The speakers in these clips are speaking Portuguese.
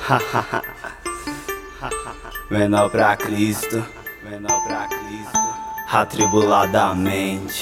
Menor pra Cristo, atribuladamente,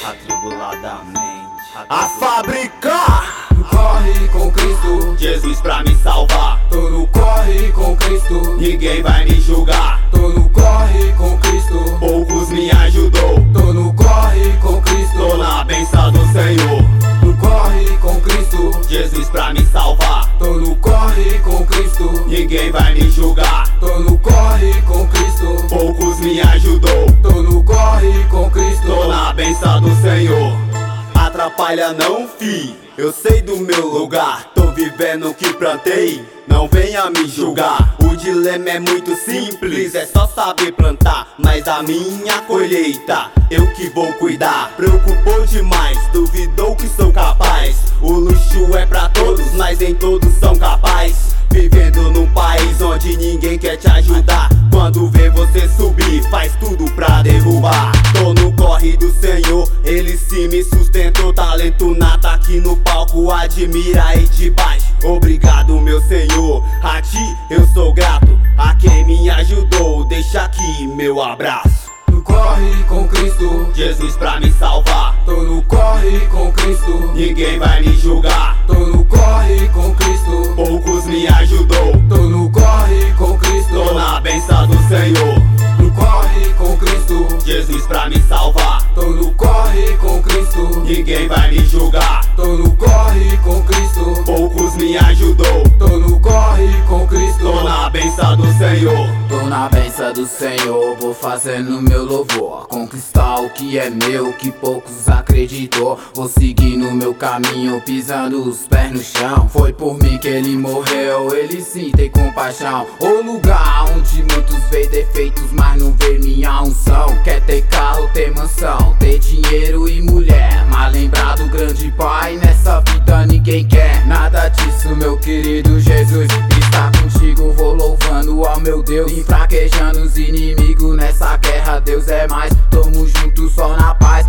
A fábrica Corre com Cristo, Jesus pra me salvar. tô no corre com Cristo, Ninguém vai me julgar. tô no corre com Cristo, Poucos me ajudou. tô no corre com Tô Cristo, na benção do Senhor. no corre com Cristo, Jesus pra me salvar. tô no corre com Cristo, Ninguém vai me julgar. tô no corre com Cristo, Poucos me ajudou. tô no corre com Tô Cristo, na benção do Senhor. Atrapalha não, fi, eu sei do meu lugar. Tô vivendo o que plantei, não venha me julgar. O dilema é muito simples, é só saber plantar. Mas a minha colheita, eu que vou cuidar. Preocupou demais, duvidou que sou capaz. O luxo é pra todos, mas nem todos são capazes. Vivendo num país onde ninguém quer te ajudar. Quando vê você subir, faz tudo pra derrubar. Tô no corre do Senhor, Ele se me sustentou. Talento nato aqui no palco, admira aí de baixo. Obrigado meu Senhor, a ti eu sou grato. A quem me ajudou, deixa aqui meu abraço. no corre com Cristo, Jesus pra me salvar, tô no corre com Cristo, ninguém vai me julgar. tô no corre com Cristo, Poucos me ajudou, tô no corre com Cristo, tô na benção do Senhor. no corre com Cristo, Jesus pra me salvar, tô no corre com Cristo, ninguém vai me julgar. tô no corre com Cristo, Poucos me ajudou, tô no corre com Cristo, tô na benção do Senhor. Tô na benção do Senhor, vou fazendo meu louvor. Conquistar o que é meu, que poucos acreditou. Vou seguir no meu caminho, pisando os pés no chão. Foi por mim que ele morreu, ele sim tem compaixão. O lugar onde muitos veem defeitos, mas não vê minha unção. Quer ter carro, ter mansão, ter dinheiro e mulher, mas lembrar do grande Pai, nessa vida ninguém quer. Nada disso, meu querido Jesus, está contigo, vou louvando ao meu Deus, enfraquejando os inimigos nessa guerra. Deus é mais, tamo junto só na paz.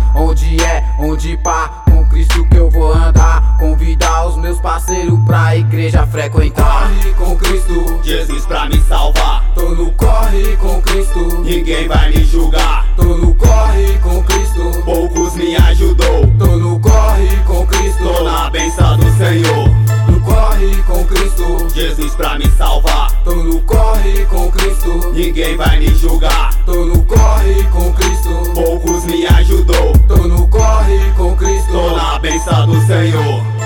Onde pá, com Cristo que eu vou andar. Convidar os meus parceiros pra igreja frequentar. corre com Cristo, Jesus pra me salvar, tô no corre com Cristo, ninguém vai me julgar. tô no corre com Cristo, Poucos me ajudou, tô no corre com Cristo, tô na benção do Senhor. no corre com Cristo, Jesus pra me salvar, tô no corre com Cristo, ninguém vai me julgar. tô no corre com Cristo, Poucos me ajudou, tô no corre com tô Cristo, na benção do Senhor.